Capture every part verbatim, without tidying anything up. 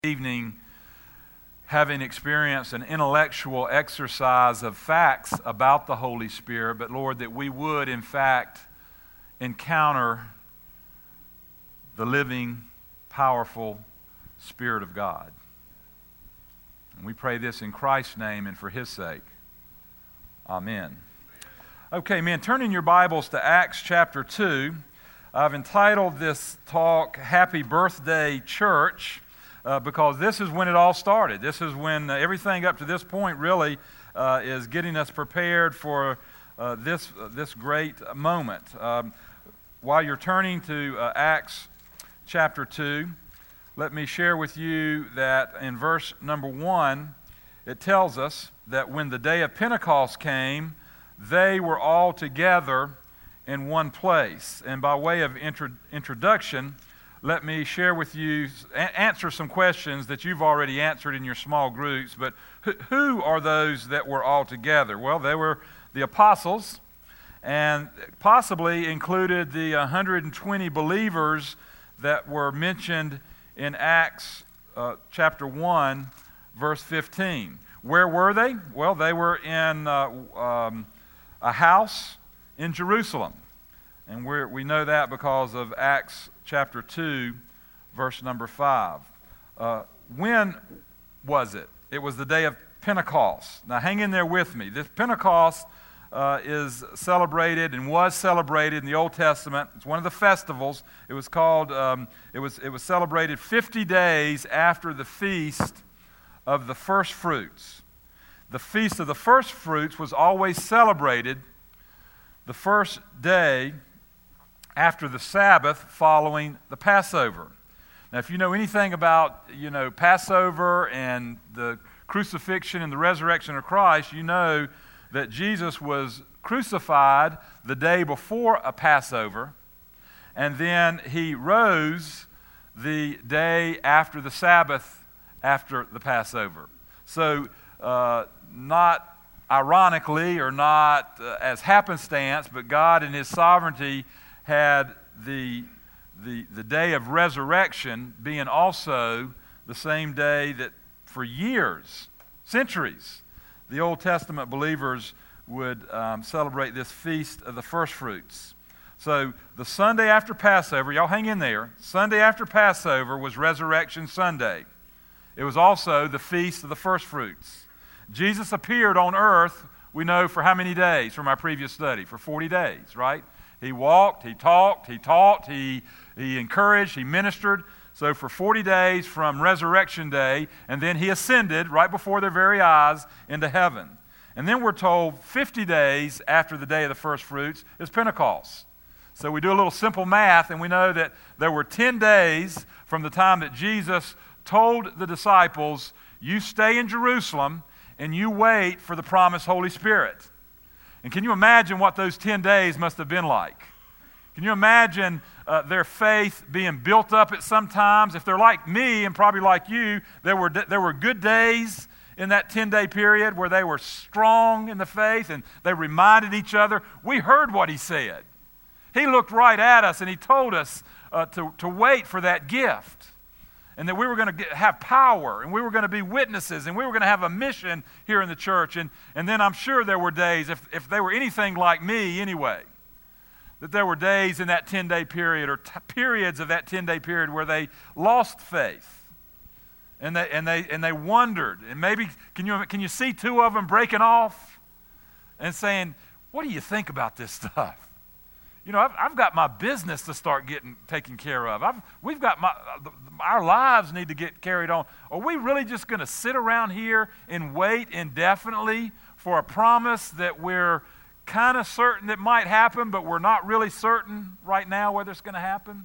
evening, having experienced an intellectual exercise of facts about the Holy Spirit, but Lord, that we would in fact encounter the living, powerful Spirit of God. And we pray this in Christ's name and for His sake. Amen. Okay, men, turn in your Bibles to Acts chapter two. I've entitled this talk, Happy Birthday Church, uh, because this is when it all started. This is when uh, everything up to this point really uh, is getting us prepared for uh, this, uh, this great moment. Um, while you're turning to uh, Acts chapter two, let me share with you that in verse number one, it tells us that when the day of Pentecost came, they were all together in one place. And by way of intro- introduction, let me share with you, a- answer some questions that you've already answered in your small groups. But who, who are those that were all together? Well, they were the apostles, and possibly included the one hundred twenty believers that were mentioned in Acts uh, chapter one, verse fifteen. Where were they? Well, they were in uh, um, a house in Jerusalem. And we're, we know that because of Acts chapter two, verse number five. Uh, when was it? It was the day of Pentecost. Now hang in there with me. This Pentecost uh, is celebrated and was celebrated in the Old Testament. It's one of the festivals. It was called, um, it was, it was celebrated fifty days after the feast of the first fruits. The feast of the first fruits was always celebrated the first day after the Sabbath following the Passover. Now, if you know anything about, you know, Passover and the crucifixion and the resurrection of Christ, you know that Jesus was crucified the day before a Passover, and then he rose the day after the Sabbath after the Passover. So, uh, not ironically or not uh, as happenstance, but God in His sovereignty had the, the, the day of resurrection being also the same day that for years, centuries, the Old Testament believers would um, celebrate this feast of the first fruits. So the Sunday after Passover, y'all hang in there, Sunday after Passover was Resurrection Sunday. It was also the feast of the first fruits. Jesus appeared on earth, we know, for how many days from our previous study? For forty days, right? He walked, he talked, he taught, he, he encouraged, he ministered. So for forty days from Resurrection Day, and then he ascended right before their very eyes into heaven. And then we're told fifty days after the day of the first fruits is Pentecost. So we do a little simple math, and we know that there were ten days from the time that Jesus told the disciples, you stay in Jerusalem and you wait for the promised Holy Spirit. And can you imagine what those ten days must have been like? Can you imagine uh, their faith being built up at some times? If they're like me and probably like you, there were, there were good days in that ten-day period where they were strong in the faith and they reminded each other. We heard what he said. He looked right at us and he told us uh, to, to wait for that gift. And that we were going to have power, and we were going to be witnesses, and we were going to have a mission here in the church. And, and then I'm sure there were days, if, if they were anything like me anyway, that there were days in that ten-day period or t- periods of that ten-day period where they lost faith. And they, and, they, and they wondered. And maybe, can you, can you see two of them breaking off and saying, what do you think about this stuff? You know, I've, I've got my business to start getting taken care of. I've, we've got my, our lives need to get carried on. Are we really just going to sit around here and wait indefinitely for a promise that we're kind of certain that might happen, but we're not really certain right now whether it's going to happen?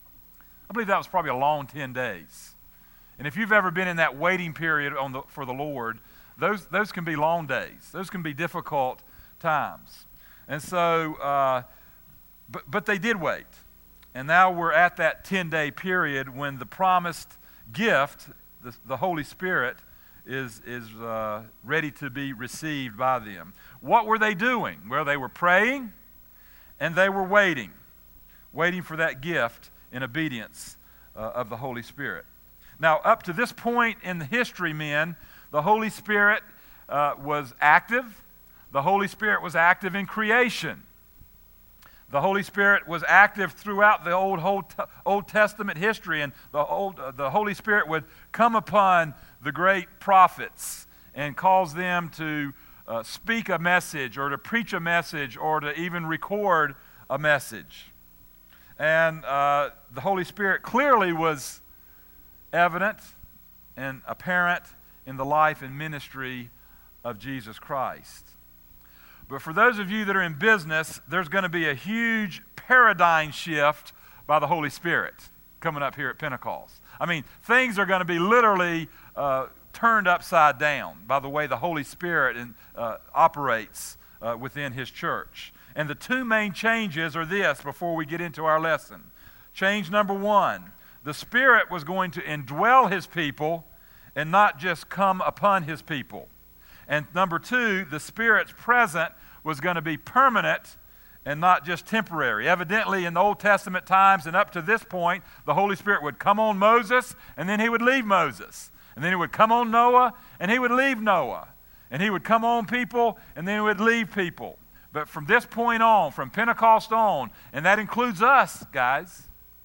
I believe that was probably a long ten days. And if you've ever been in that waiting period on the, for the Lord, those, those can be long days. Those can be difficult times. And so... Uh, But, but they did wait. And now we're at that ten-day period when the promised gift, the, the Holy Spirit, is, is uh, ready to be received by them. What were they doing? Well, they were praying and they were waiting, waiting for that gift in obedience uh, of the Holy Spirit. Now, up to this point in the history, men, the Holy Spirit uh, was active. The Holy Spirit was active in creation. The Holy Spirit was active throughout the Old Old Testament history, and the old uh, the Holy Spirit would come upon the great prophets and cause them to uh, speak a message, or to preach a message, or to even record a message. And uh, the Holy Spirit clearly was evident and apparent in the life and ministry of Jesus Christ. But for those of you that are in business, there's going to be a huge paradigm shift by the Holy Spirit coming up here at Pentecost. I mean, things are going to be literally uh, turned upside down by the way the Holy Spirit in, uh, operates uh, within His church. And the two main changes are this before we get into our lesson. Change number one, the Spirit was going to indwell His people and not just come upon His people. And number two, the Spirit's presence was going to be permanent and not just temporary. Evidently, in the Old Testament times and up to this point, the Holy Spirit would come on Moses, and then He would leave Moses. And then He would come on Noah, and He would leave Noah. And He would come on people, and then He would leave people. But from this point on, from Pentecost on, and that includes us, guys,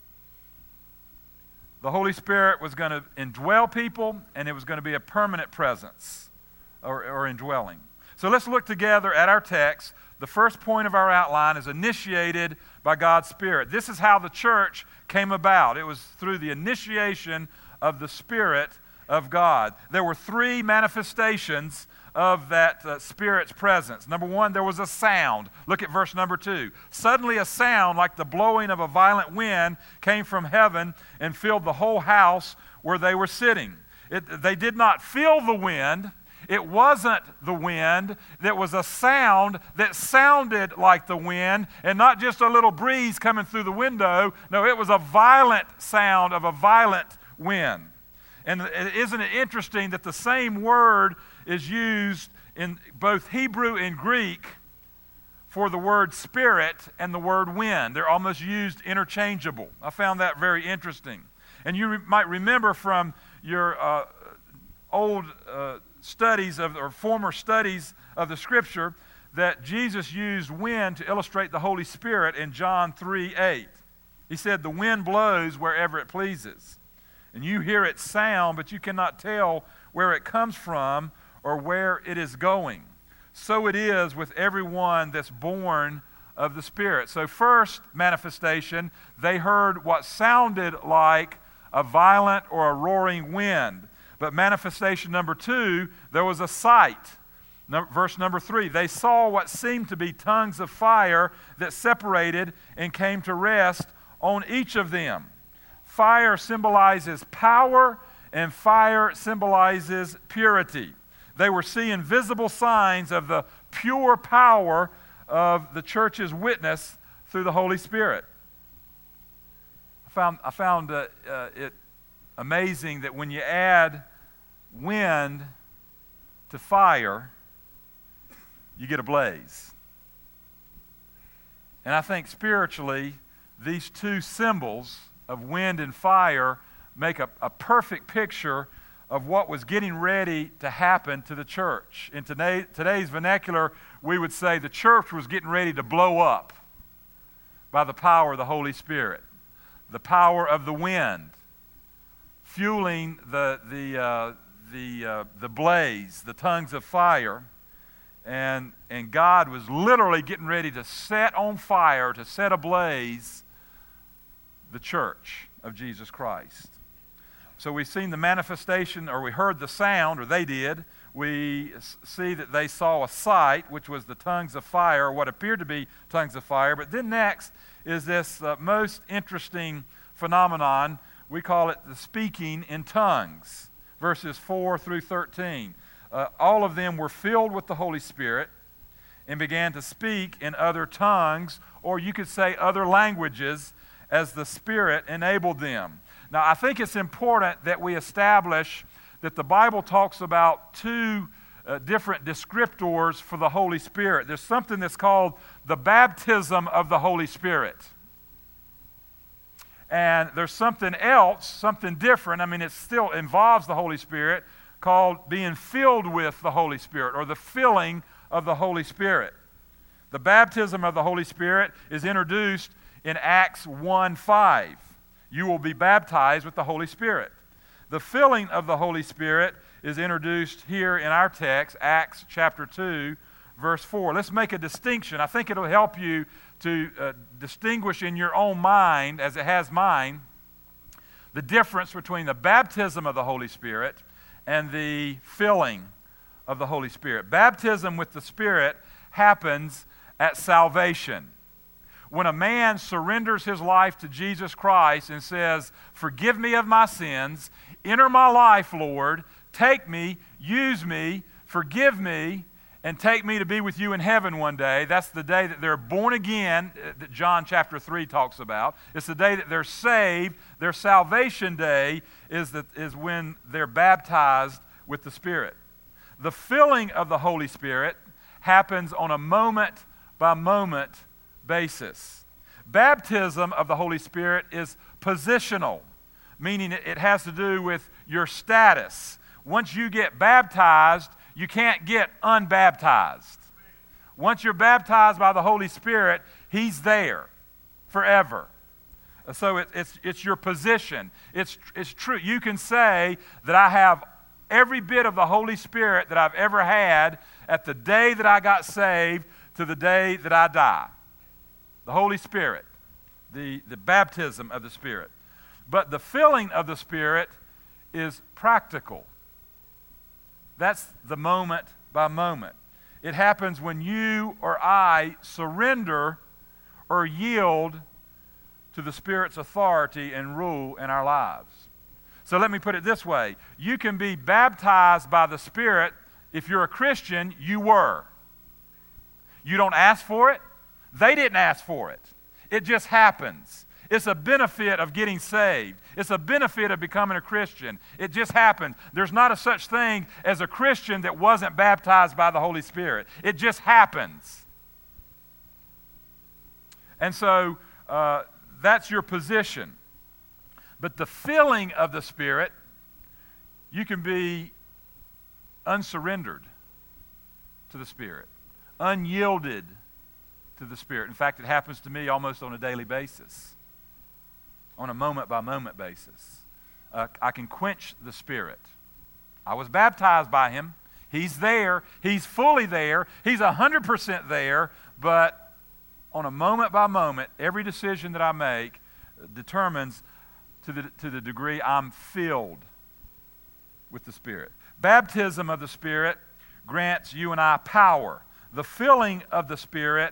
the Holy Spirit was going to indwell people, and it was going to be a permanent presence or, or indwelling. So let's look together at our text. The first point of our outline is initiated by God's Spirit. This is how the church came about. It was through the initiation of the Spirit of God. There were three manifestations of that uh, Spirit's presence. Number one, there was a sound. Look at verse number two. Suddenly a sound like the blowing of a violent wind came from heaven and filled the whole house where they were sitting. It, they did not feel the wind. It wasn't the wind. There was a sound that sounded like the wind, and not just a little breeze coming through the window. No, it was a violent sound of a violent wind. And isn't it interesting that the same word is used in both Hebrew and Greek for the word spirit and the word wind? They're almost used interchangeable. I found that very interesting. And you re- might remember from your uh, old uh, studies of, or former studies of the Scripture, that Jesus used wind to illustrate the Holy Spirit in John three eight. He said, "The wind blows wherever it pleases, and you hear its sound, but you cannot tell where it comes from or where it is going. So it is with everyone that's born of the Spirit." So first manifestation, they heard what sounded like a violent or a roaring wind. But manifestation number two, there was a sight. No, verse number three, they saw what seemed to be tongues of fire that separated and came to rest on each of them. Fire symbolizes power, and fire symbolizes purity. They were seeing visible signs of the pure power of the church's witness through the Holy Spirit. I found, I found uh, uh, it amazing that when you add wind to fire, you get a blaze. And I think spiritually, these two symbols of wind and fire make a, a perfect picture of what was getting ready to happen to the church. In today, today's vernacular, we would say the church was getting ready to blow up by the power of the Holy Spirit. The power of the wind, fueling the, the, uh, the, uh, the blaze, the tongues of fire. And, and God was literally getting ready to set on fire, to set ablaze the church of Jesus Christ. So we've seen the manifestation, or we heard the sound, or they did. We see that they saw a sight, which was the tongues of fire, what appeared to be tongues of fire. But then next is this uh, most interesting phenomenon. We call it the speaking in tongues, verses four through thirteen. Uh, all of them were filled with the Holy Spirit and began to speak in other tongues, or you could say other languages, as the Spirit enabled them. Now, I think it's important that we establish that the Bible talks about two uh, different descriptors for the Holy Spirit. There's something that's called the baptism of the Holy Spirit. And there's something else, something different. I mean, it still involves the Holy Spirit, called being filled with the Holy Spirit, or the filling of the Holy Spirit. The baptism of the Holy Spirit is introduced in Acts one five. You will be baptized with the Holy Spirit. The filling of the Holy Spirit is introduced here in our text, Acts chapter two, verse four. Let's make a distinction. I think it'll help you to uh, distinguish in your own mind, as it has mine, the difference between the baptism of the Holy Spirit and the filling of the Holy Spirit. Baptism with the Spirit happens at salvation. When a man surrenders his life to Jesus Christ and says, "Forgive me of my sins, enter my life, Lord, take me, use me, forgive me, and take me to be with you in heaven one day." That's the day that they're born again, that John chapter three talks about. It's the day that they're saved. Their salvation day is, that, is when they're baptized with the Spirit. The filling of the Holy Spirit happens on a moment-by-moment basis. Baptism of the Holy Spirit is positional, meaning it has to do with your status. Once you get baptized, you can't get unbaptized. Once you're baptized by the Holy Spirit, He's there forever. So it, it's, it's your position. It's, it's true. You can say that I have every bit of the Holy Spirit that I've ever had at the day that I got saved to the day that I die. The Holy Spirit, the, the baptism of the Spirit. But the filling of the Spirit is practical. That's the moment by moment. It happens when you or I surrender or yield to the Spirit's authority and rule in our lives. So let me put it this way. You can be baptized by the Spirit. If you're a Christian, you were. You don't ask for it. They didn't ask for it. It just happens. It's a benefit of getting saved. It's a benefit of becoming a Christian. It just happens. There's not a such thing as a Christian that wasn't baptized by the Holy Spirit. It just happens. And so uh, that's your position. But the filling of the Spirit, you can be unsurrendered to the Spirit, unyielded to the Spirit. In fact, it happens to me almost on a daily basis, on a moment-by-moment basis. Uh, I can quench the Spirit. I was baptized by Him. He's there. He's fully there. He's one hundred percent there. But on a moment-by-moment, every decision that I make determines to the, to the degree I'm filled with the Spirit. Baptism of the Spirit grants you and I power. The filling of the Spirit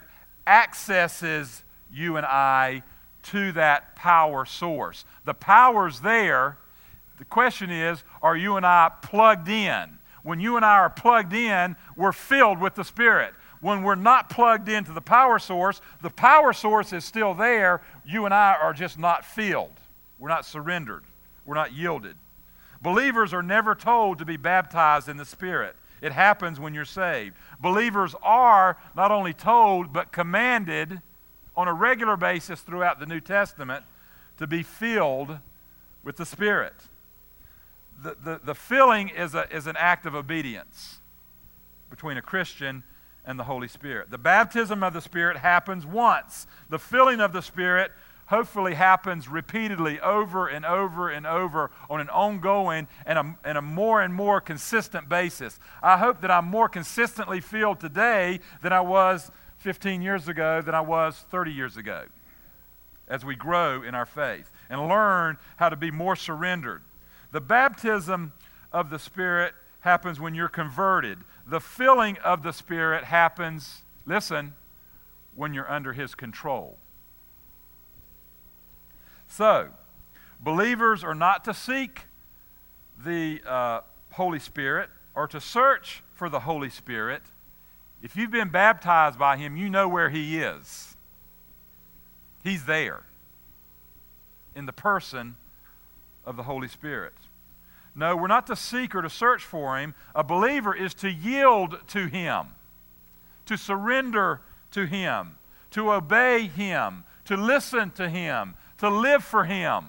accesses you and I to that power source. The power's there. The question is, are you and I plugged in? When you and I are plugged in, we're filled with the Spirit. When we're not plugged into the power source, the power source is still there. You and I are just not filled. We're not surrendered. We're not yielded. Believers are never told to be baptized in the Spirit. It happens when you're saved. Believers are not only told, but commanded on a regular basis throughout the New Testament to be filled with the Spirit. The, the, the filling is, a, is an act of obedience between a Christian and the Holy Spirit. The baptism of the Spirit happens once. The filling of the Spirit hopefully happens repeatedly over and over and over on an ongoing and a, and a more and more consistent basis. I hope that I'm more consistently filled today than I was fifteen years ago, than I was thirty years ago, as we grow in our faith and learn how to be more surrendered. The baptism of the Spirit happens when you're converted. The filling of the Spirit happens, listen, when you're under His control. So, believers are not to seek the uh, Holy Spirit or to search for the Holy Spirit. If you've been baptized by Him, you know where He is. He's there in the person of the Holy Spirit. No, we're not to seek or to search for Him. A believer is to yield to Him, to surrender to Him, to obey Him, to listen to Him, to live for Him.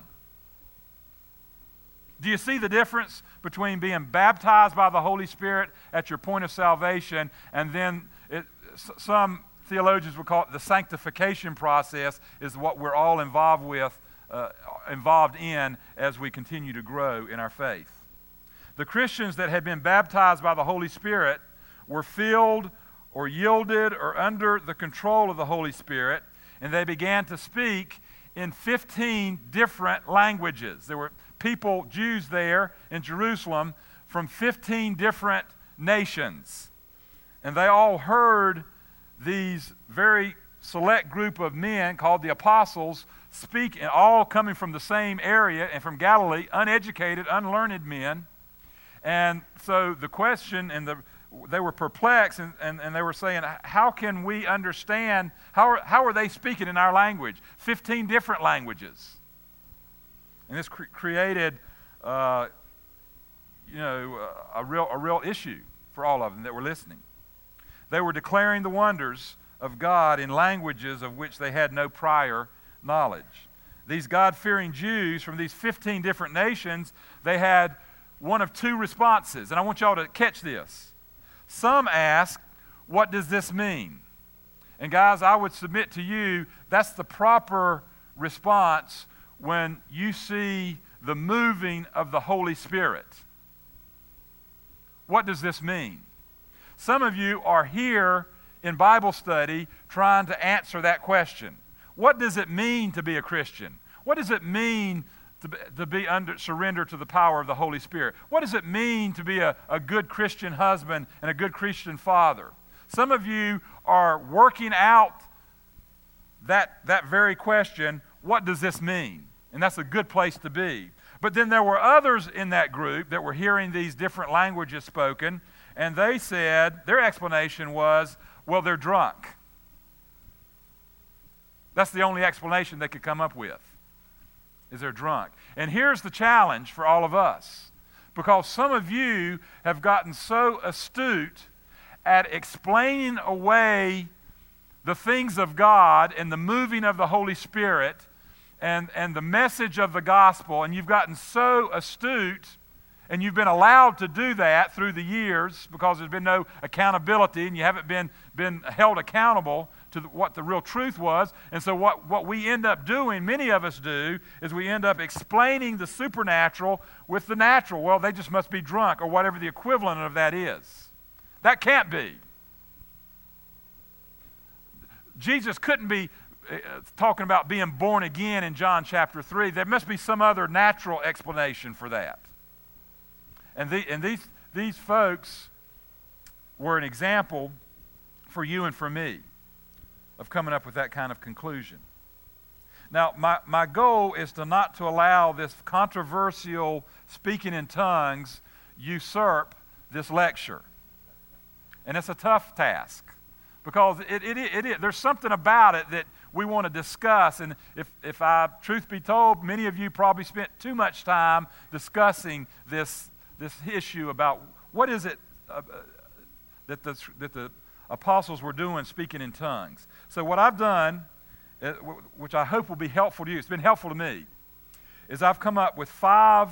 Do you see the difference between being baptized by the Holy Spirit at your point of salvation and then it, some theologians would call it the sanctification process is what we're all involved with, uh, involved in as we continue to grow in our faith. The Christians that had been baptized by the Holy Spirit were filled or yielded or under the control of the Holy Spirit, and they began to speak in fifteen different languages. There were people, Jews there in Jerusalem, from fifteen different nations. And they all heard these very select group of men called the apostles speak, and all coming from the same area and from Galilee, uneducated, unlearned men. And so the question, and the they were perplexed, and, and, and they were saying, how can we understand, how are, how are they speaking in our language? fifteen different languages. And this cre- created, uh, you know, a real, a real issue for all of them that were listening. They were declaring the wonders of God in languages of which they had no prior knowledge. These God-fearing Jews from these fifteen different nations, they had one of two responses. And I want y'all to catch this. Some ask, what does this mean? And guys, I would submit to you, that's the proper response when you see the moving of the Holy Spirit. What does this mean? Some of you are here in Bible study trying to answer that question. What does it mean to be a Christian? What does it mean to be, to be under surrender to the power of the Holy Spirit? What does it mean to be a, a good Christian husband and a good Christian father? Some of you are working out that, that very question, what does this mean? And that's a good place to be. But then there were others in that group that were hearing these different languages spoken, and they said, their explanation was, well, they're drunk. That's the only explanation they could come up with, is they're drunk. And here's the challenge for all of us, because some of you have gotten so astute at explaining away the things of God and the moving of the Holy Spirit and, and the message of the gospel, and you've gotten so astute, and you've been allowed to do that through the years because there's been no accountability and you haven't been, been held accountable to the, what the real truth was. And so what, what we end up doing, many of us do, is we end up explaining the supernatural with the natural. Well, they just must be drunk, or whatever the equivalent of that is. That can't be. Jesus couldn't be uh, talking about being born again in John chapter three. There must be some other natural explanation for that. And, the, and these, these folks were an example for you and for me of coming up with that kind of conclusion. Now, my, my goal is to not to allow this controversial speaking in tongues usurp this lecture. And it's a tough task because it, it, it, it, there's something about it that we want to discuss. And if, if I, truth be told, many of you probably spent too much time discussing this this issue about what is it uh, that, the, that the apostles were doing speaking in tongues. So what I've done, uh, w- which I hope will be helpful to you, it's been helpful to me, is I've come up with five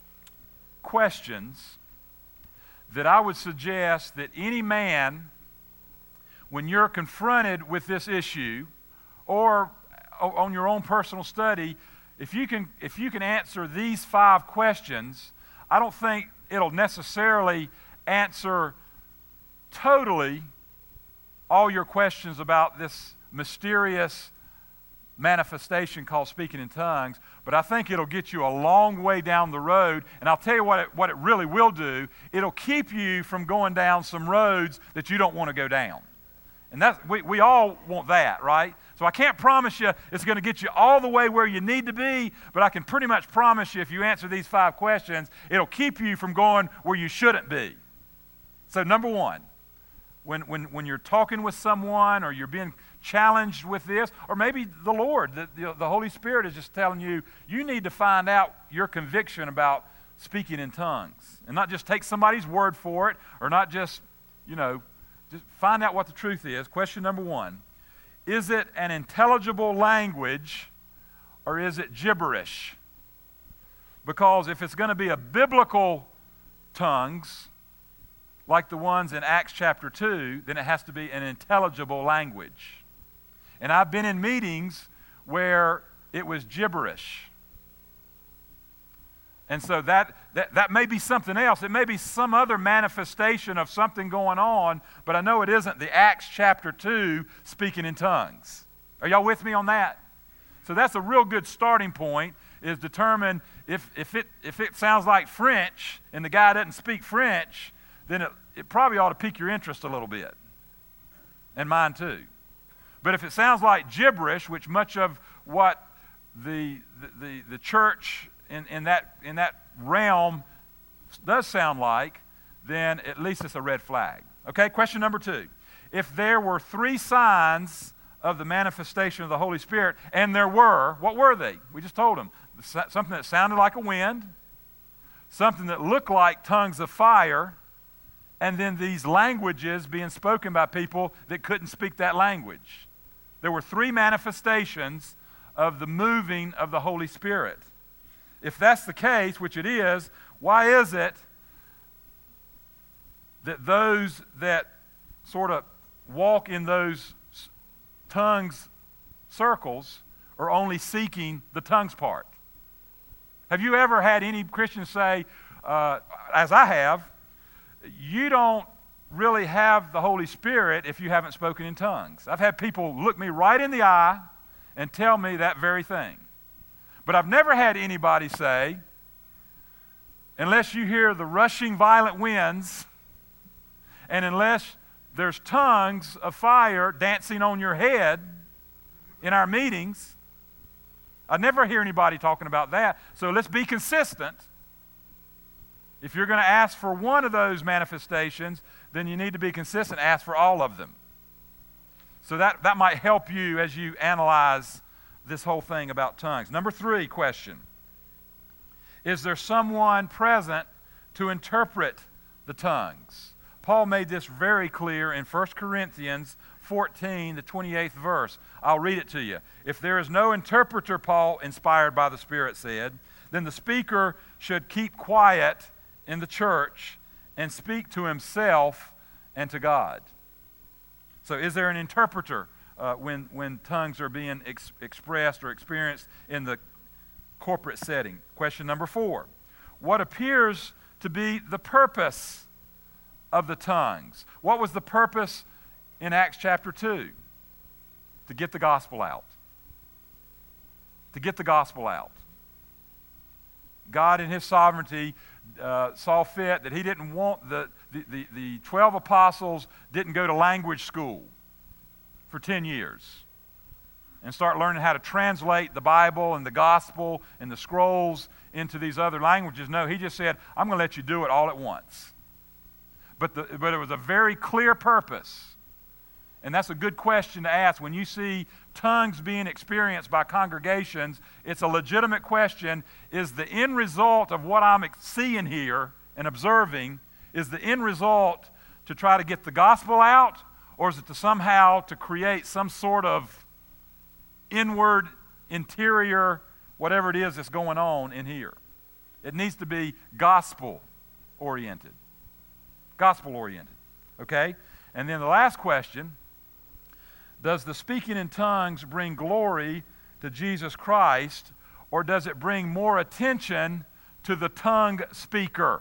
questions that I would suggest that any man, when you're confronted with this issue, or o- on your own personal study, if you can, if you can answer these five questions, I don't think it'll necessarily answer totally all your questions about this mysterious manifestation called speaking in tongues, but I think it'll get you a long way down the road. And I'll tell you what it, what it really will do. It'll keep you from going down some roads that you don't want to go down. And that's, we, we all want that, right? So I can't promise you it's going to get you all the way where you need to be, but I can pretty much promise you if you answer these five questions, it'll keep you from going where you shouldn't be. So number one, when, when, when you're talking with someone or you're being challenged with this, or maybe the Lord, the, the, the Holy Spirit is just telling you, you need to find out your conviction about speaking in tongues. And not just take somebody's word for it, or not just, you know, just find out what the truth is. Question number one, is it an intelligible language or is it gibberish? Because if it's going to be a biblical tongues, like the ones in Acts chapter two, then it has to be an intelligible language. And I've been in meetings where it was gibberish. And so that, that, that may be something else. It may be some other manifestation of something going on, but I know it isn't the Acts chapter two speaking in tongues. Are y'all with me on that? So that's a real good starting point, is determine if, if, it, if it sounds like French and the guy doesn't speak French, then it, it probably ought to pique your interest a little bit, and mine too. But if it sounds like gibberish, which much of what the, the, the, the church in, in, that, in that realm does sound like, then at least it's a red flag. Okay, question number two. If there were three signs of the manifestation of the Holy Spirit, and there were, what were they? We just told them. Something that sounded like a wind, something that looked like tongues of fire, and then these languages being spoken by people that couldn't speak that language. There were three manifestations of the moving of the Holy Spirit. If that's the case, which it is, why is it that those that sort of walk in those tongues circles are only seeking the tongues part? Have you ever had any Christian say, uh, as I have, you don't really have the Holy Spirit if you haven't spoken in tongues? I've had people look me right in the eye and tell me that very thing. But I've never had anybody say, unless you hear the rushing violent winds, and unless there's tongues of fire dancing on your head in our meetings, I never hear anybody talking about that. So let's be consistent. If you're going to ask for one of those manifestations, then you need to be consistent. Ask for all of them. So that, that might help you as you analyze this whole thing about tongues. Number three question. Is there someone present to interpret the tongues? Paul made this very clear in First Corinthians fourteen, the twenty-eighth verse. I'll read it to you. If there is no interpreter, Paul, inspired by the Spirit, said, then the speaker should keep quiet in the church and speak to himself and to God. So is there an interpreter uh, when, when tongues are being ex- expressed or experienced in the corporate setting? Question number four. What appears to be the purpose of the tongues? What was the purpose in Acts chapter two? To get the gospel out. To get the gospel out. God in his sovereignty uh, saw fit that he didn't want the, the, the, the twelve apostles didn't go to language school for ten years and start learning how to translate the Bible and the gospel and the scrolls into these other languages. No, he just said, I'm going to let you do it all at once. But, the, but it was a very clear purpose. And that's a good question to ask. When you see tongues being experienced by congregations, it's a legitimate question. Is the end result of what I'm seeing here and observing, is the end result to try to get the gospel out, or is it to somehow to create some sort of inward, interior, whatever it is that's going on in here? It needs to be gospel-oriented. Gospel-oriented, okay? And then the last question, does the speaking in tongues bring glory to Jesus Christ, or does it bring more attention to the tongue speaker?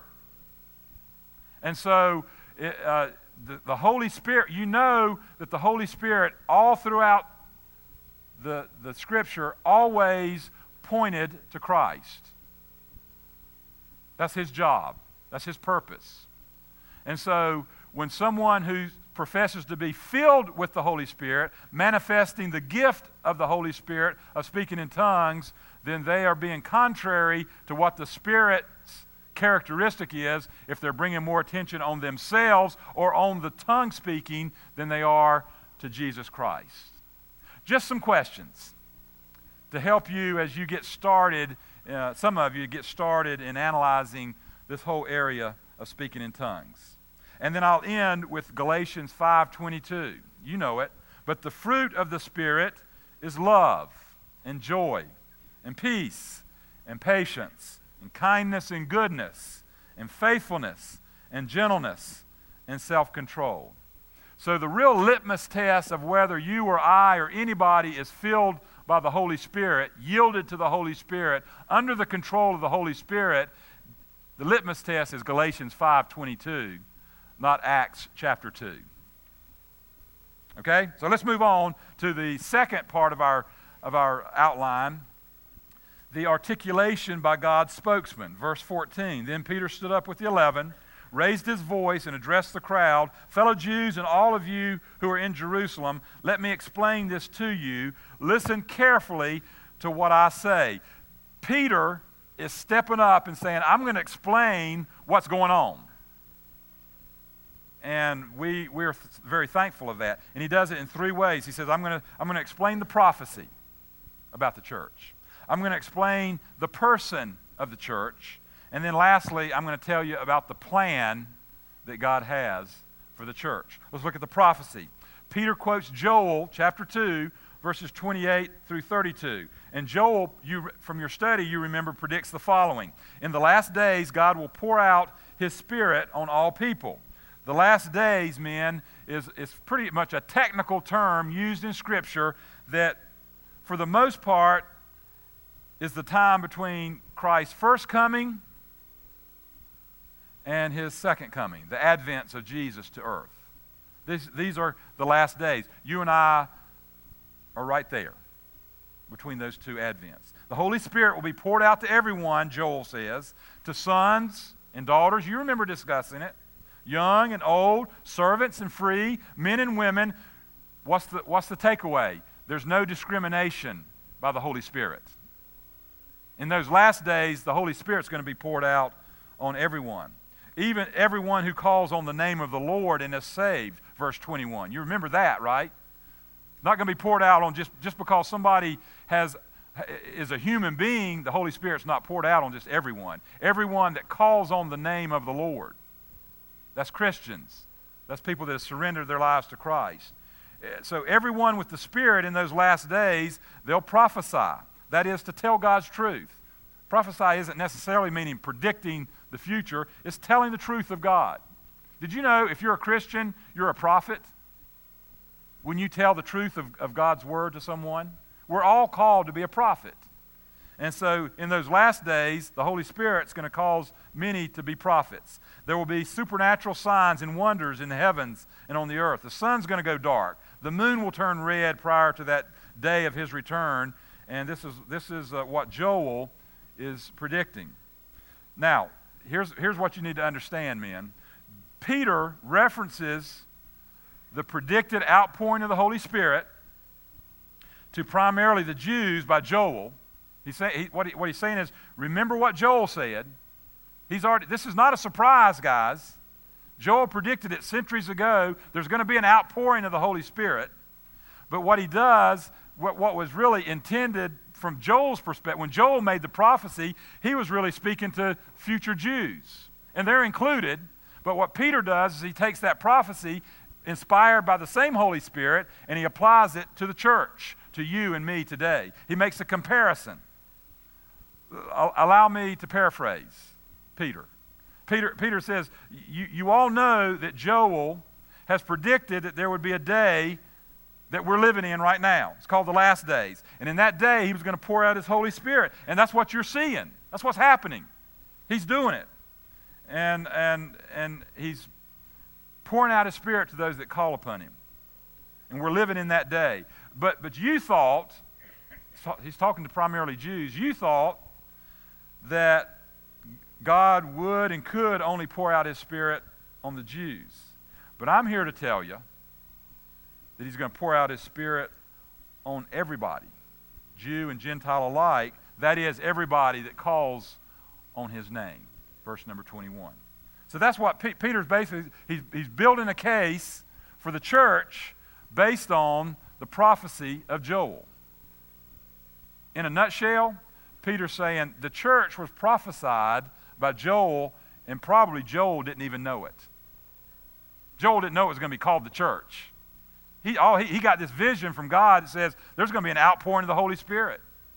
And so it, uh, the, the Holy Spirit, you know that the Holy Spirit all throughout the, the Scripture always pointed to Christ. That's his job. That's his purpose. And so when someone who professes to be filled with the Holy Spirit, manifesting the gift of the Holy Spirit of speaking in tongues, then they are being contrary to what the Spirit's characteristic is if they're bringing more attention on themselves or on the tongue speaking than they are to Jesus Christ. Just some questions to help you as you get started, uh, some of you get started in analyzing this whole area of speaking in tongues. And then I'll end with Galatians five twenty-two. You know it. But the fruit of the Spirit is love and joy and peace and patience and kindness and goodness and faithfulness and gentleness and self-control. So the real litmus test of whether you or I or anybody is filled by the Holy Spirit, yielded to the Holy Spirit, under the control of the Holy Spirit, the litmus test is Galatians five twenty-two, not Acts chapter two. Okay? So let's move on to the second part of our, of our outline, the articulation by God's spokesman. Verse fourteen, then Peter stood up with the eleven, raised his voice and addressed the crowd, fellow Jews and all of you who are in Jerusalem, let me explain this to you. Listen carefully to what I say. Peter is stepping up and saying, I'm going to explain what's going on. And we, we're very thankful of that. And he does it in three ways. He says, I'm going to, I'm going to explain the prophecy about the church. I'm going to explain the person of the church. And then lastly, I'm going to tell you about the plan that God has for the church. Let's look at the prophecy. Peter quotes Joel chapter two, verses twenty-eight through thirty-two. And Joel, you, from your study, you remember, predicts the following. In the last days, God will pour out his Spirit on all people. The last days, men, is, is pretty much a technical term used in Scripture that, for the most part, is the time between Christ's first coming and his second coming, the advents of Jesus to earth. These, these are the last days. You and I are right there between those two advents. The Holy Spirit will be poured out to everyone, Joel says, to sons and daughters. You remember discussing it. Young and old, servants and free, men and women. What's the, what's the takeaway? There's no discrimination by the Holy Spirit. In those last days, the Holy Spirit's going to be poured out on everyone. Even everyone who calls on the name of the Lord and is saved, verse twenty-one. You remember that, right? Not going to be poured out on just, just because somebody has is a human being. The Holy Spirit's not poured out on just everyone. Everyone that calls on the name of the Lord. That's Christians. That's people that have surrendered their lives to Christ. So everyone with the Spirit in those last days, they'll prophesy. That is to tell God's truth. Prophesy isn't necessarily meaning predicting the future. It's telling the truth of God. Did you know if you're a Christian, you're a prophet? When you tell the truth of, of God's word to someone? We're all called to be a prophet. And so in those last days, the Holy Spirit's going to cause many to be prophets. There will be supernatural signs and wonders in the heavens and on the earth. The sun's going to go dark. The moon will turn red prior to that day of his return. And this is, this is uh, what Joel is predicting. Now, here's, here's what you need to understand, men. Peter references the predicted outpouring of the Holy Spirit to primarily the Jews by Joel. He's say, he, what, he, what he's saying is, remember what Joel said. He's already. This is not a surprise, guys. Joel predicted it centuries ago. There's going to be an outpouring of the Holy Spirit. But what he does, what, what was really intended from Joel's perspective, when Joel made the prophecy, he was really speaking to future Jews. And they're included. But what Peter does is he takes that prophecy inspired by the same Holy Spirit and he applies it to the church, to you and me today. He makes a comparison. Allow me to paraphrase Peter. Peter, Peter says, you, you all know that Joel has predicted that there would be a day that we're living in right now. It's called the last days. And in that day, he was going to pour out his Holy Spirit. And that's what you're seeing. That's what's happening. He's doing it. And, and, and he's pouring out his Spirit to those that call upon him. And we're living in that day. But, but you thought, he's talking to primarily Jews, you thought that God would and could only pour out his Spirit on the Jews. But I'm here to tell you that he's going to pour out his Spirit on everybody, Jew and Gentile alike. That is, everybody that calls on his name. Verse number twenty-one. So that's what P- Peter's basically, he's, he's building a case for the church based on the prophecy of Joel. In a nutshell, Peter's saying the church was prophesied by Joel, and probably Joel didn't even know it. Joel didn't know it was going to be called the church. He, all, he, he got this vision from God that says there's going to be an outpouring of the Holy Spirit.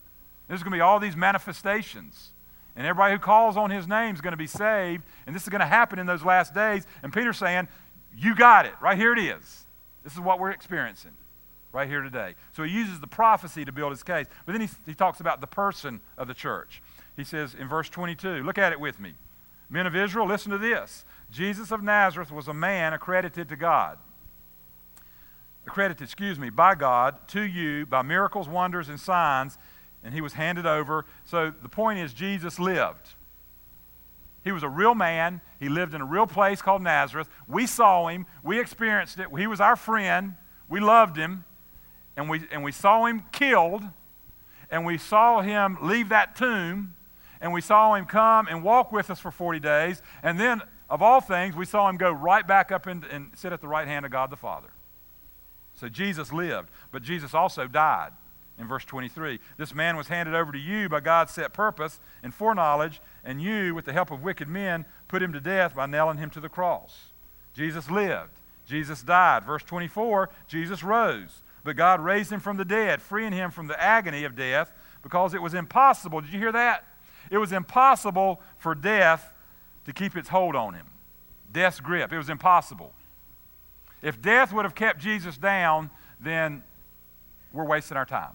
There's going to be all these manifestations. And everybody who calls on his name is going to be saved. And this is going to happen in those last days. And Peter's saying, you got it. Right here it is. This is what we're experiencing right here today. So he uses the prophecy to build his case. But then he, he talks about the person of the church. He says in verse twenty-two, look at it with me. Men of Israel, listen to this. Jesus of Nazareth was a man accredited to God. Accredited, excuse me, by God to you by miracles, wonders, and signs, and he was handed over. So the point is, Jesus lived. He was a real man. He lived in a real place called Nazareth. We saw him. We experienced it. He was our friend. We loved him. And we, and we saw him killed. And we saw him leave that tomb. And we saw him come and walk with us for forty days. And then, of all things, we saw him go right back up and, and sit at the right hand of God the Father. So Jesus lived, but Jesus also died. In verse twenty-three, this man was handed over to you by God's set purpose and foreknowledge, and you, with the help of wicked men, put him to death by nailing him to the cross. Jesus lived. Jesus died. Verse twenty-four, Jesus rose, but God raised him from the dead, freeing him from the agony of death, because it was impossible. Did you hear that? It was impossible for death to keep its hold on him. Death's grip. It was impossible. If death would have kept Jesus down, then we're wasting our time.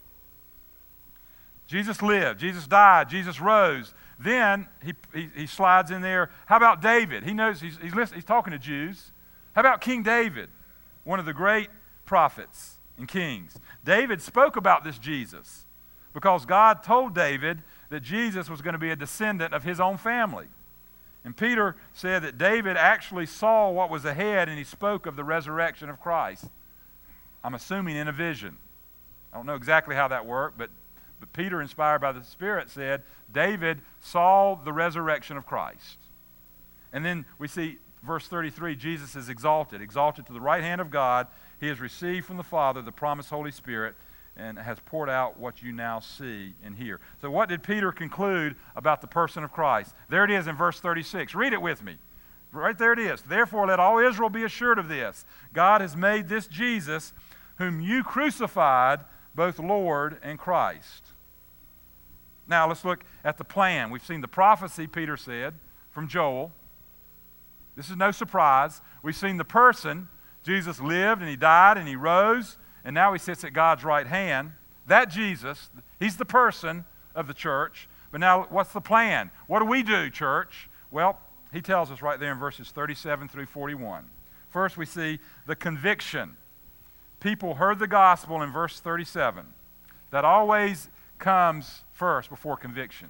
Jesus lived. Jesus died. Jesus rose. Then he, he, he slides in there. How about David? He knows he's, he's, listening, he's talking to Jews. How about King David, one of the great prophets and kings? David spoke about this Jesus because God told David that Jesus was going to be a descendant of his own family. And Peter said that David actually saw what was ahead, and he spoke of the resurrection of Christ. I'm assuming in a vision. I don't know exactly how that worked, but, but Peter, inspired by the Spirit, said David saw the resurrection of Christ. And then we see verse thirty-three, Jesus is exalted, exalted to the right hand of God. He has received from the Father the promised Holy Spirit, and has poured out what you now see and hear. So what did Peter conclude about the person of Christ? There it is in verse thirty-six. Read it with me. Right there it is. Therefore let all Israel be assured of this. God has made this Jesus, whom you crucified, both Lord and Christ. Now let's look at the plan. We've seen the prophecy, Peter said, from Joel. This is no surprise. We've seen the person. Jesus lived and he died and he rose. And now he sits at God's right hand. That Jesus, he's the person of the church. But now, what's the plan? What do we do, church? Well, he tells us right there in verses thirty-seven through forty-one. First, we see the conviction. People heard the gospel in verse thirty-seven. That always comes first before conviction.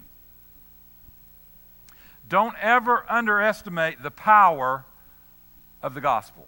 Don't ever underestimate the power of the gospel.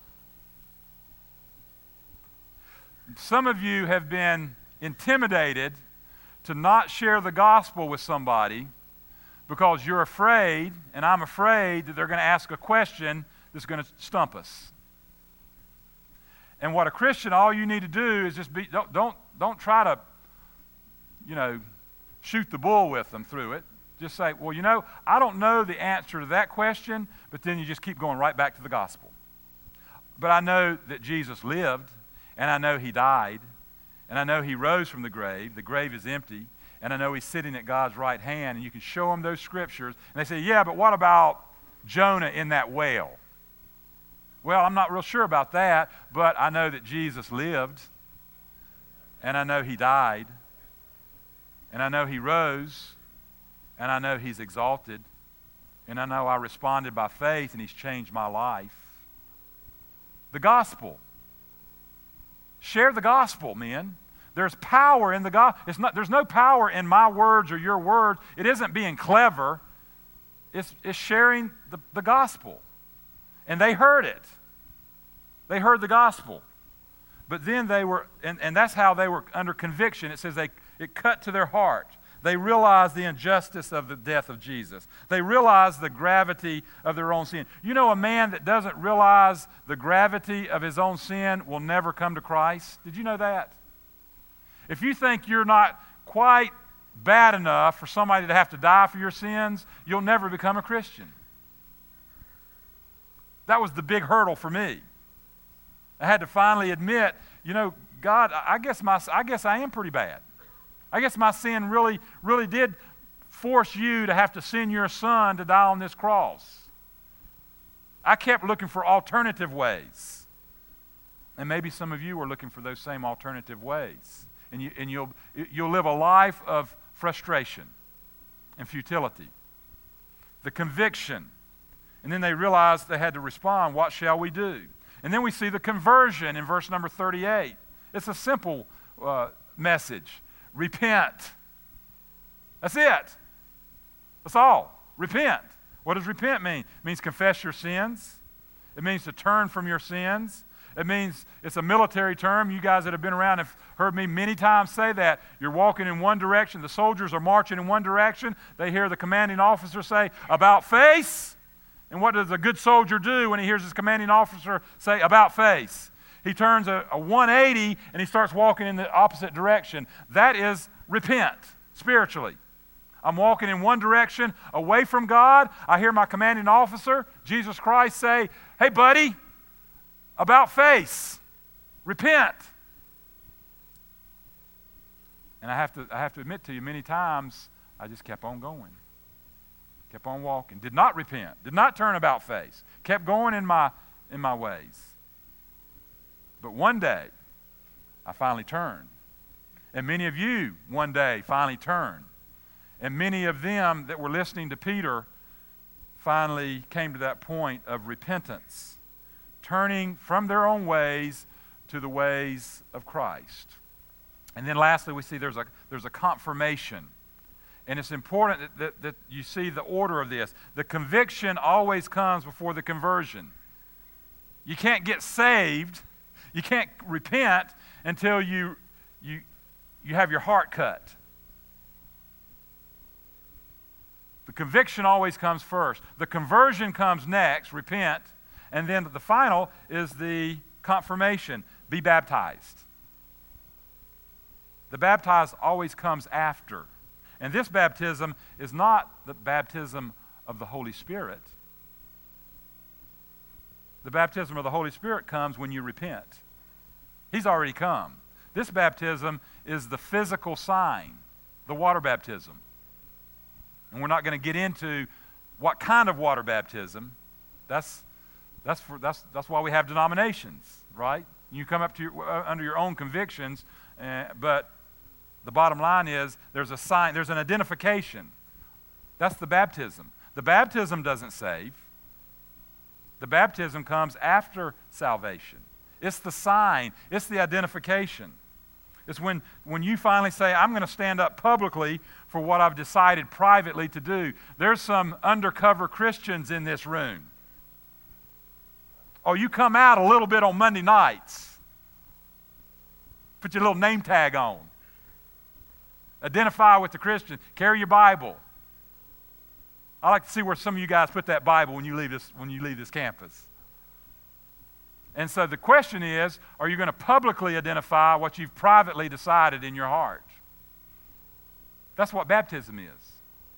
Some of you have been intimidated to not share the gospel with somebody because you're afraid, and I'm afraid, that they're going to ask a question that's going to stump us. And what a Christian, all you need to do is just be, don't, don't, don't try to, you know, shoot the bull with them through it. Just say, well, you know, I don't know the answer to that question, but then you just keep going right back to the gospel. But I know that Jesus lived, and I know he died, and I know he rose from the grave. The grave is empty, and I know he's sitting at God's right hand, and you can show them those scriptures. And they say, yeah, but what about Jonah in that whale? Well, I'm not real sure about that, but I know that Jesus lived, and I know he died, and I know he rose, and I know he's exalted, and I know I responded by faith, and he's changed my life. The gospel. Share the gospel, men. There's power in the gospel. It's not, there's no power in my words or your words. It isn't being clever. It's, it's sharing the, the gospel. And they heard it. They heard the gospel. But then they were, and, and that's how they were under conviction. It says they it cut to their heart. They realized the injustice of the death of Jesus. They realized the gravity of their own sin. You know, a man that doesn't realize the gravity of his own sin will never come to Christ. Did you know that? If you think you're not quite bad enough for somebody to have to die for your sins, you'll never become a Christian. That was the big hurdle for me. I had to finally admit, you know, God, I guess my, I guess I am pretty bad. I guess my sin really, really did force you to have to send your son to die on this cross. I kept looking for alternative ways. And maybe some of you are looking for those same alternative ways. And, you, and you'll, you'll live a life of frustration and futility. The conviction. And then they realized they had to respond, what shall we do? And then we see the conversion in verse number thirty-eight. It's a simple uh, message. Repent. That's it. That's all. Repent. What does repent mean? It means confess your sins. It means to turn from your sins. It means, it's a military term. You guys that have been around have heard me many times say that. You're walking in one direction. The soldiers are marching in one direction. They hear the commanding officer say, about face. And what does a good soldier do when he hears his commanding officer say, about face? He turns a, a one eighty and he starts walking in the opposite direction. That is repent, spiritually. I'm walking in one direction away from God. I hear my commanding officer, Jesus Christ, say, hey, buddy, about face, repent. And I have to, I have to admit to you, many times I just kept on going. Kept on walking. Did not repent. Did not turn about face. Kept going in my, in my ways. But one day, I finally turned. And many of you, one day, finally turned. And many of them that were listening to Peter finally came to that point of repentance, turning from their own ways to the ways of Christ. And then lastly, we see there's a, there's a confirmation. And it's important that, that, that you see the order of this. The conviction always comes before the conversion. You can't get saved, you can't repent until you, you, you have your heart cut. The conviction always comes first. The conversion comes next, repent. And then the final is the confirmation, be baptized. The baptized always comes after. And this baptism is not the baptism of the Holy Spirit. The baptism of the Holy Spirit comes when you repent. He's already come. This baptism is the physical sign, the water baptism. And we're not going to get into what kind of water baptism. That's that's for that's that's why we have denominations, right? You come up to your, uh, under your own convictions, uh, but the bottom line is there's a sign, there's an identification. That's the baptism. The baptism doesn't save. The baptism comes after salvation. It's the sign. It's the identification. It's when, when you finally say, I'm going to stand up publicly for what I've decided privately to do. There's some undercover Christians in this room. Oh, you come out a little bit on Monday nights. Put your little name tag on. Identify with the Christian. Carry your Bible. I like to see where some of you guys put that Bible when you leave this, when you leave this campus. And so the question is, are you going to publicly identify what you've privately decided in your heart? That's what baptism is.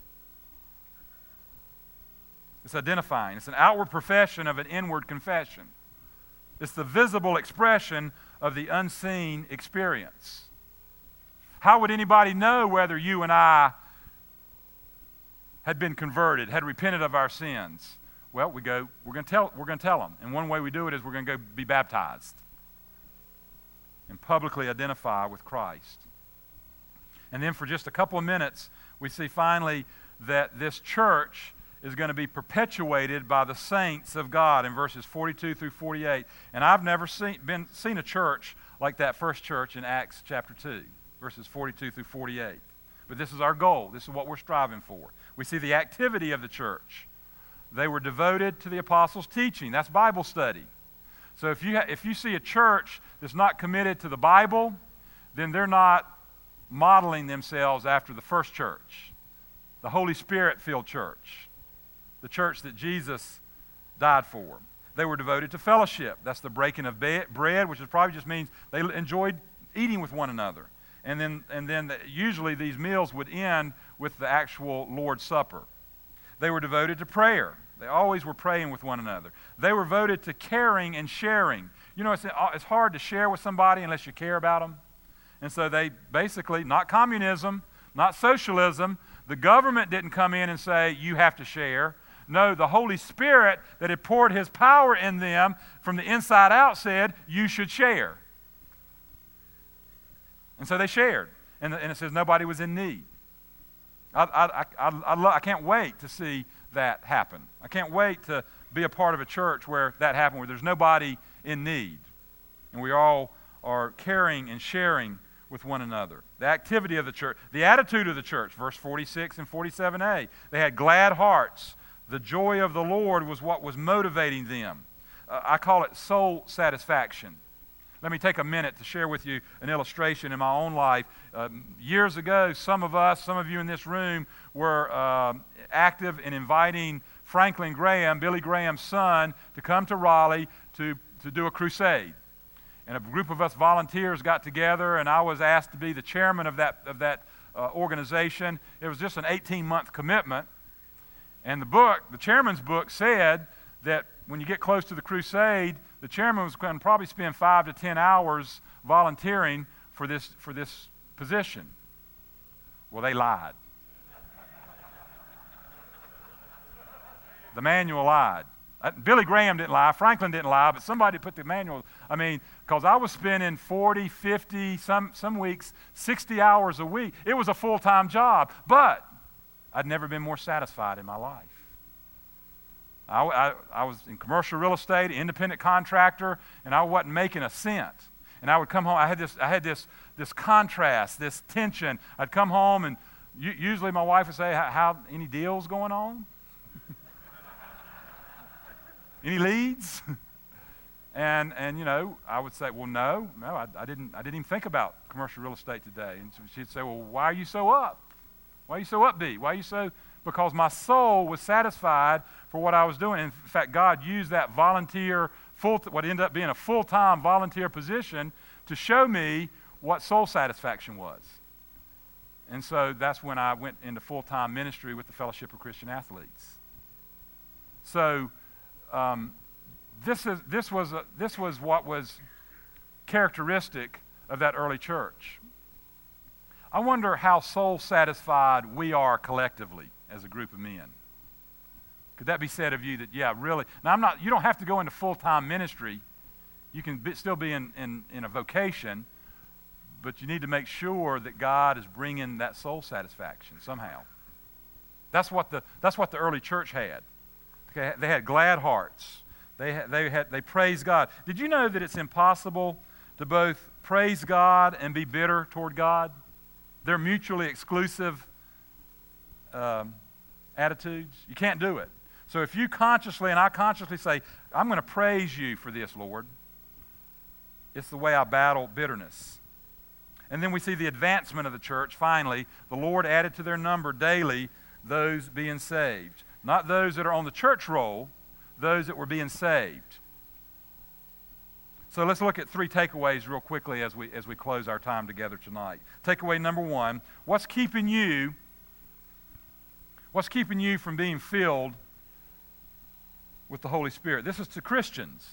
It's identifying. It's an outward profession of an inward confession. It's the visible expression of the unseen experience. How would anybody know whether you and I had been converted, had repented of our sins? Well, we go, we're going to tell, we're going to tell them. And one way we do it is we're going to go be baptized and publicly identify with Christ. And then for just a couple of minutes, we see finally that this church is going to be perpetuated by the saints of God in verses forty-two through forty-eight. And I've never seen, been, seen a church like that first church in Acts chapter two, verses forty-two through forty-eight. But this is our goal. This is what we're striving for. We see the activity of the church. They were devoted to the apostles' teaching. That's Bible study. So if you, ha- if you see a church that's not committed to the Bible, then they're not modeling themselves after the first church, the Holy Spirit-filled church, the church that Jesus died for. They were devoted to fellowship. That's the breaking of be- bread, which is probably just means they enjoyed eating with one another. And then, and then the, usually these meals would end with the actual Lord's Supper. They were devoted to prayer. They always were praying with one another. They were devoted to caring and sharing. You know, it's, it's hard to share with somebody unless you care about them. And so they basically, not communism, not socialism, the government didn't come in and say, you have to share. No, the Holy Spirit that had poured his power in them from the inside out said, you should share. And so they shared. And, and it says nobody was in need. I, I, I, I, I, lo- I can't wait to see that happen. I can't wait to be a part of a church where that happened, where there's nobody in need. And we all are caring and sharing with one another. The activity of the church, the attitude of the church, verse forty-six and forty-seven a. They had glad hearts. The joy of the Lord was what was motivating them. Uh, I call it soul satisfaction. Let me take a minute to share with you an illustration in my own life. Uh, years ago, some of us, some of you in this room, were uh, active in inviting Franklin Graham, Billy Graham's son, to come to Raleigh to, to do a crusade. And a group of us volunteers got together, and I was asked to be the chairman of that, of that uh, organization. It was just an eighteen-month commitment. And the book, the chairman's book, said that when you get close to the crusade, the chairman was going to probably spend five to ten hours volunteering for this, for this position. Well, they lied. The manual lied. Billy Graham didn't lie, Franklin didn't lie, but somebody put the manual, I mean, because I was spending forty, fifty, some, some weeks, sixty hours a week. It was a full-time job, but I'd never been more satisfied in my life. I, I, I was in commercial real estate, independent contractor, and I wasn't making a cent. And I would come home, I had this, I had this, this contrast, this tension. I'd come home, and u- usually my wife would say, how, how any deals going on? Any leads? and and you know, I would say, well, no, no, I, I didn't. I didn't even think about commercial real estate today. And so she'd say, well, why are you so up? Why are you so upbeat? Why are you so? Because my soul was satisfied for what I was doing. In fact, God used that volunteer, full, what ended up being a full-time volunteer position, to show me what soul satisfaction was. And so that's when I went into full-time ministry with the Fellowship of Christian Athletes. So. Um, this is this was a, this was what was characteristic of that early church. I wonder how soul satisfied we are collectively as a group of men. Could that be said of you that, yeah, really? Now, I'm not. You don't have to go into full-time ministry. You can be, still be in, in, in a vocation, but you need to make sure that God is bringing that soul satisfaction somehow. That's what the that's what the early church had. Okay, they had glad hearts. They had, they had they praised God. Did you know that it's impossible to both praise God and be bitter toward God? They're mutually exclusive um, attitudes. You can't do it. So if you consciously and I consciously say, I'm going to praise you for this, Lord, it's the way I battle bitterness. And then we see the advancement of the church. Finally, the Lord added to their number daily those being saved. Not those that are on the church roll, those that were being saved. So let's look at three takeaways real quickly as we as we close our time together tonight. Takeaway number one, what's keeping you, what's keeping you from being filled with the Holy Spirit? This is to Christians.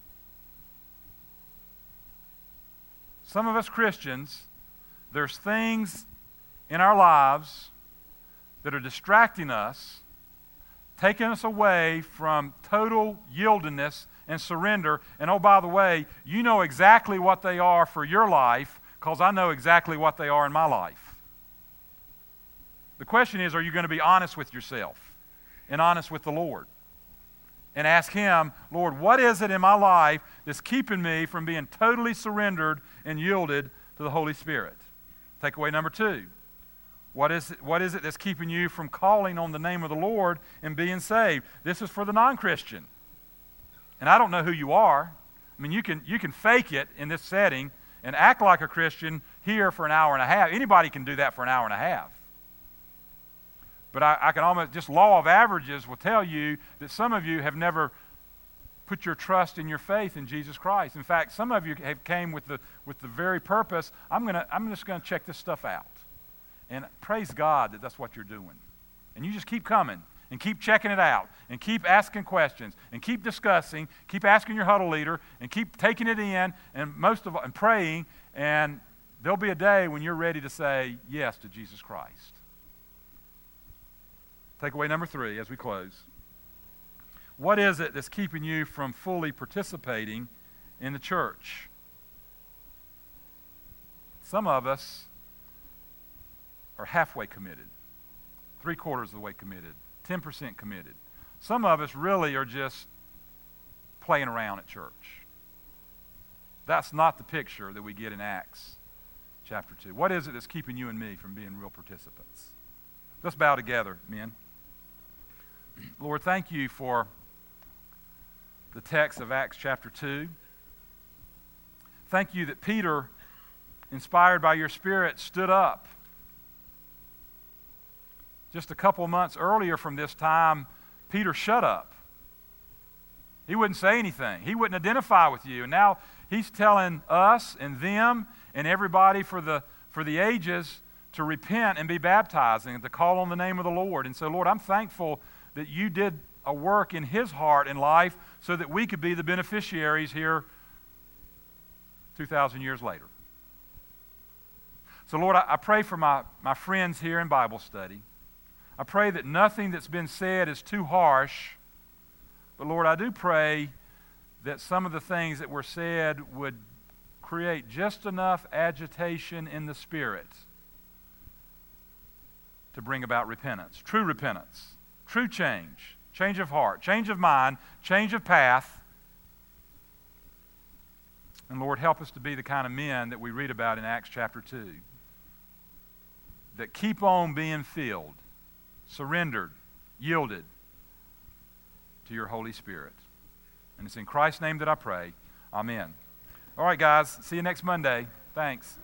Some of us Christians, there's things in our lives that are distracting us, taking us away from total yieldedness and surrender. And oh, by the way, you know exactly what they are for your life, because I know exactly what they are in my life. The question is, are you going to be honest with yourself and honest with the Lord? And ask Him, Lord, what is it in my life that's keeping me from being totally surrendered and yielded to the Holy Spirit? Takeaway number two. What is it, what is it that's keeping you from calling on the name of the Lord and being saved? This is for the non-Christian. And I don't know who you are. I mean, you can you can fake it in this setting and act like a Christian here for an hour and a half. Anybody can do that for an hour and a half. But I, I can almost, just law of averages will tell you that some of you have never put your trust and your faith in Jesus Christ. In fact, some of you have came with the with the very purpose, I'm gonna I'm just going to check this stuff out. And praise God that that's what you're doing. And you just keep coming and keep checking it out and keep asking questions and keep discussing, keep asking your huddle leader and keep taking it in and most of all, and praying and there'll be a day when you're ready to say yes to Jesus Christ. Takeaway number three as we close. What is it that's keeping you from fully participating in the church? Some of us are halfway committed, three quarters of the way committed, ten percent committed. Some of us really are just playing around at church. That's not the picture that we get in Acts chapter two. What is it that's keeping you and me from being real participants? Let's bow together, men. Lord, thank you for the text of Acts chapter two. Thank you that Peter, inspired by your Spirit, stood up. Just a couple months earlier from this time, Peter shut up. He wouldn't say anything. He wouldn't identify with you. And now he's telling us and them and everybody for the, for the ages to repent and be baptized and to call on the name of the Lord. And so, Lord, I'm thankful that you did a work in his heart and life so that we could be the beneficiaries here two thousand years later. So, Lord, I, I pray for my, my friends here in Bible study. I pray that nothing that's been said is too harsh. But, Lord, I do pray that some of the things that were said would create just enough agitation in the Spirit to bring about repentance, true repentance, true change, change of heart, change of mind, change of path. And, Lord, help us to be the kind of men that we read about in Acts chapter two, that keep on being filled, surrendered, yielded to your Holy Spirit. And it's in Christ's name that I pray. Amen. All right, guys. See you next Monday. Thanks.